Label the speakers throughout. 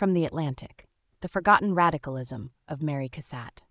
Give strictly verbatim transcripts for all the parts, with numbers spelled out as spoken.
Speaker 1: From The Atlantic, The Forgotten Radicalism of Mary Cassatt.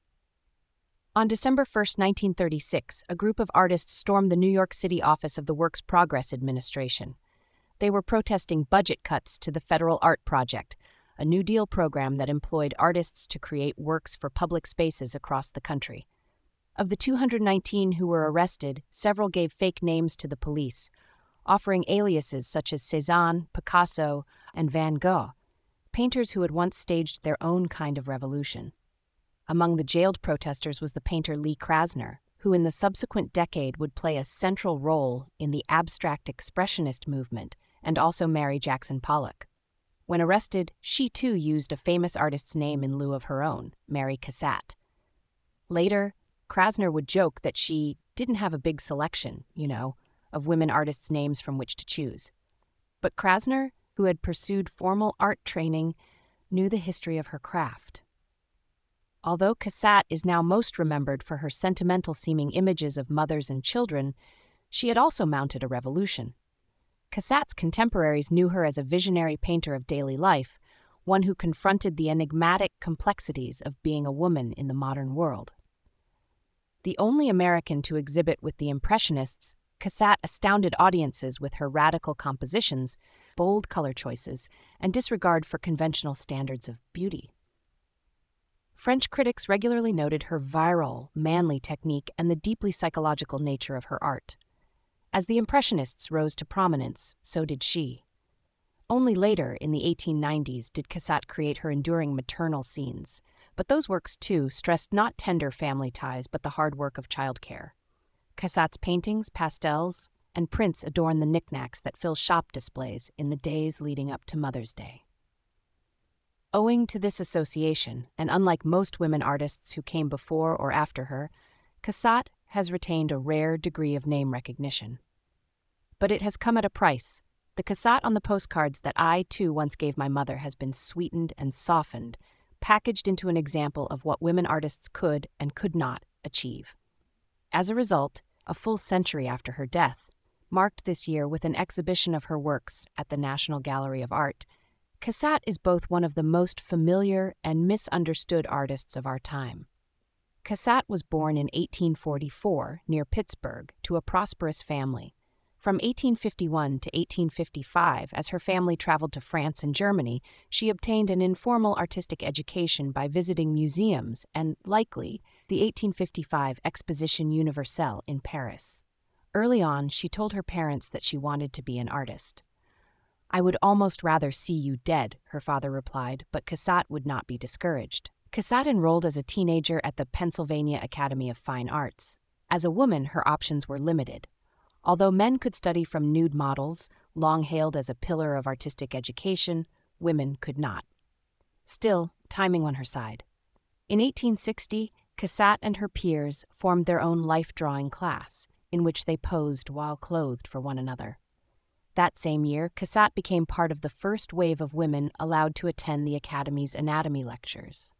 Speaker 1: On December first, nineteen thirty-six, a group of artists stormed the New York City office of the Works Progress Administration. They were protesting budget cuts to the Federal Art Project, a New Deal program that employed artists to create works for public spaces across the country. Of the two hundred nineteen who were arrested, several gave fake names to the police, offering aliases such as Cézanne, Picasso, and Van Gogh, painters who had once staged their own kind of revolution. Among the jailed protesters was the painter Lee Krasner, who in the subsequent decade would play a central role in the abstract expressionist movement and also marry Jackson Pollock. When arrested, she too used a famous artist's name in lieu of her own, Mary Cassatt. Later, Krasner would joke that she didn't have a big selection, you know, of women artists' names from which to choose. But Krasner, who had pursued formal art training, knew the history of her craft. Although Cassatt is now most remembered for her sentimental-seeming images of mothers and children, she had also mounted a revolution. Cassatt's contemporaries knew her as a visionary painter of daily life, one who confronted the enigmatic complexities of being a woman in the modern world. The only American to exhibit with the Impressionists, Cassatt astounded audiences with her radical compositions, bold color choices, and disregard for conventional standards of beauty. French critics regularly noted her virile, manly technique and the deeply psychological nature of her art. As the Impressionists rose to prominence, so did she. Only later, in the eighteen nineties, did Cassatt create her enduring maternal scenes, but those works, too, stressed not tender family ties but the hard work of childcare. Cassatt's paintings, pastels, and prints adorn the knickknacks that fill shop displays in the days leading up to Mother's Day. Owing to this association, and unlike most women artists who came before or after her, Cassatt has retained a rare degree of name recognition. But it has come at a price. The Cassatt on the postcards that I, too, once gave my mother has been sweetened and softened, packaged into an example of what women artists could and could not achieve. As a result, a full century after her death, marked this year with an exhibition of her works at the National Gallery of Art, Cassatt is both one of the most familiar and misunderstood artists of our time. Cassatt was born in eighteen forty-four near Pittsburgh to a prosperous family. From eighteen fifty-one to eighteen fifty-five, as her family traveled to France and Germany, she obtained an informal artistic education by visiting museums and, likely, the eighteen fifty-five Exposition Universelle in Paris. Early on, she told her parents that she wanted to be an artist. "I would almost rather see you dead," her father replied, but Cassatt would not be discouraged. Cassatt enrolled as a teenager at the Pennsylvania Academy of Fine Arts. As a woman, her options were limited. Although men could study from nude models, long hailed as a pillar of artistic education, women could not. Still, timing on her side. In eighteen sixty, Cassatt and her peers formed their own life-drawing class, in which they posed while clothed for one another. That same year, Cassatt became part of the first wave of women allowed to attend the Academy's anatomy lectures.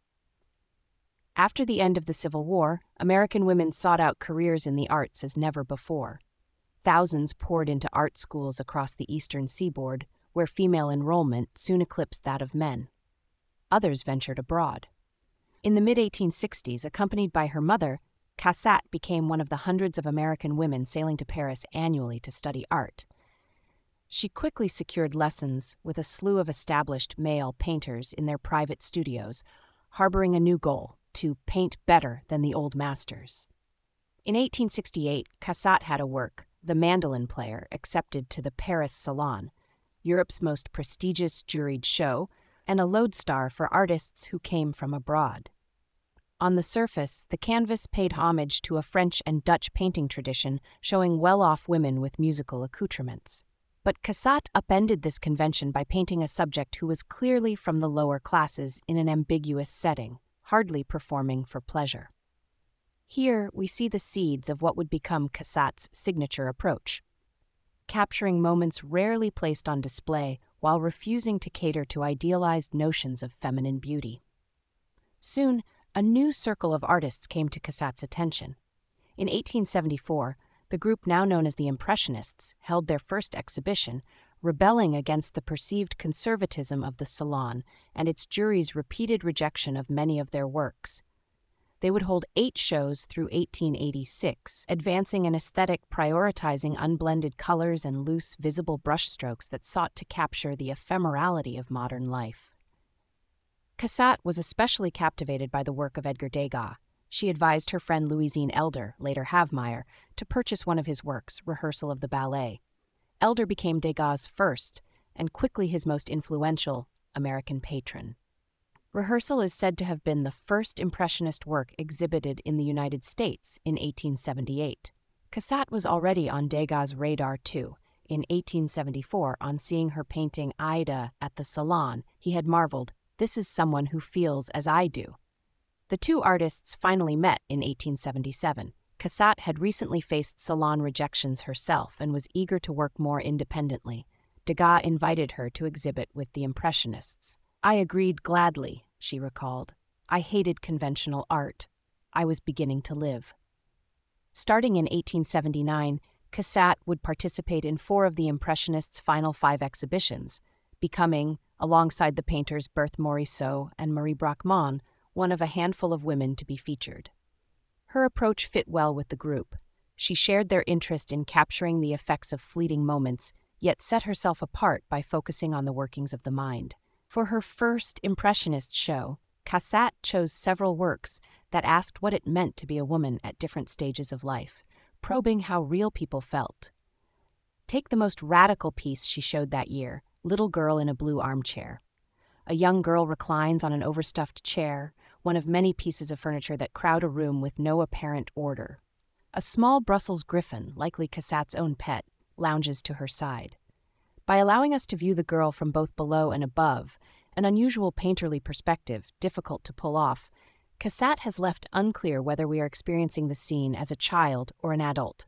Speaker 1: After the end of the Civil War, American women sought out careers in the arts as never before. Thousands poured into art schools across the eastern seaboard, where female enrollment soon eclipsed that of men. Others ventured abroad. In the mid eighteen sixties, accompanied by her mother, Cassatt became one of the hundreds of American women sailing to Paris annually to study art. She quickly secured lessons with a slew of established male painters in their private studios, harboring a new goal: to paint better than the old masters. In eighteen sixty-eight, Cassatt had a work, The Mandolin Player, accepted to the Paris Salon, Europe's most prestigious juried show, and a lodestar for artists who came from abroad. On the surface, the canvas paid homage to a French and Dutch painting tradition showing well-off women with musical accoutrements. But Cassatt upended this convention by painting a subject who was clearly from the lower classes in an ambiguous setting, hardly performing for pleasure. Here, we see the seeds of what would become Cassatt's signature approach, capturing moments rarely placed on display while refusing to cater to idealized notions of feminine beauty. Soon, a new circle of artists came to Cassatt's attention. In eighteen seventy-four, the group now known as the Impressionists held their first exhibition, rebelling against the perceived conservatism of the Salon and its jury's repeated rejection of many of their works. They would hold eight shows through eighteen eighty-six, advancing an aesthetic prioritizing unblended colors and loose, visible brushstrokes that sought to capture the ephemerality of modern life. Cassatt was especially captivated by the work of Edgar Degas. She advised her friend Louisine Elder, later Havmeyer, to purchase one of his works, Rehearsal of the Ballet. Elder became Degas' first, and quickly his most influential, American patron. Rehearsal is said to have been the first Impressionist work exhibited in the United States in eighteen seventy-eight. Cassatt was already on Degas' radar too. In eighteen seventy-four, on seeing her painting Aida at the Salon, he had marveled, "This is someone who feels as I do." The two artists finally met in eighteen seventy-seven. Cassatt had recently faced Salon rejections herself and was eager to work more independently. Degas invited her to exhibit with the Impressionists. "I agreed gladly," she recalled. "I hated conventional art. I was beginning to live." Starting in eighteen seventy-nine, Cassatt would participate in four of the Impressionists' final five exhibitions, becoming, alongside the painters Berthe Morisot and Marie Bracquemond, one of a handful of women to be featured. Her approach fit well with the group. She shared their interest in capturing the effects of fleeting moments, yet set herself apart by focusing on the workings of the mind. For her first Impressionist show, Cassatt chose several works that asked what it meant to be a woman at different stages of life, probing how real people felt. Take the most radical piece she showed that year, Little Girl in a Blue Armchair. A young girl reclines on an overstuffed chair, one of many pieces of furniture that crowd a room with no apparent order. A small Brussels griffon, likely Cassatt's own pet, lounges to her side. By allowing us to view the girl from both below and above, an unusual painterly perspective, difficult to pull off, Cassatt has left unclear whether we are experiencing the scene as a child or an adult.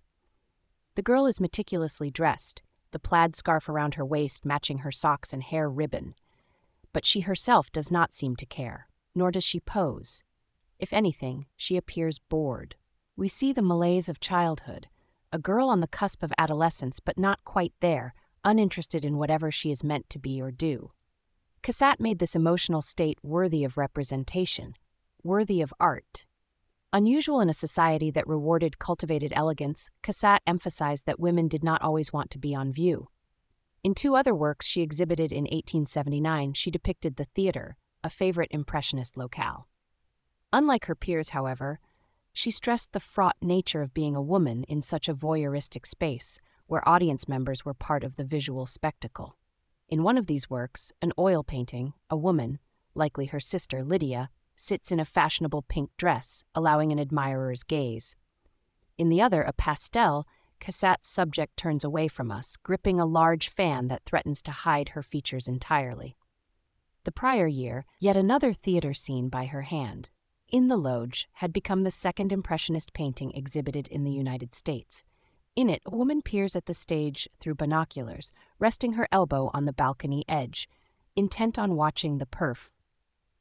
Speaker 1: The girl is meticulously dressed, the plaid scarf around her waist matching her socks and hair ribbon. But she herself does not seem to care, nor does she pose. If anything, she appears bored. We see the malaise of childhood, a girl on the cusp of adolescence but not quite there, uninterested in whatever she is meant to be or do. Cassatt made this emotional state worthy of representation, worthy of art. Unusual in a society that rewarded cultivated elegance, Cassatt emphasized that women did not always want to be on view. In two other works she exhibited in eighteen seventy-nine, she depicted the theater, a favorite Impressionist locale. Unlike her peers, however, she stressed the fraught nature of being a woman in such a voyeuristic space, where audience members were part of the visual spectacle. In one of these works, an oil painting, a woman, likely her sister Lydia, sits in a fashionable pink dress, allowing an admirer's gaze. In the other, a pastel, Cassatt's subject turns away from us, gripping a large fan that threatens to hide her features entirely. The prior year, yet another theater scene by her hand, In the Loge, had become the second Impressionist painting exhibited in the United States. In it, a woman peers at the stage through binoculars, resting her elbow on the balcony edge, intent on watching the perf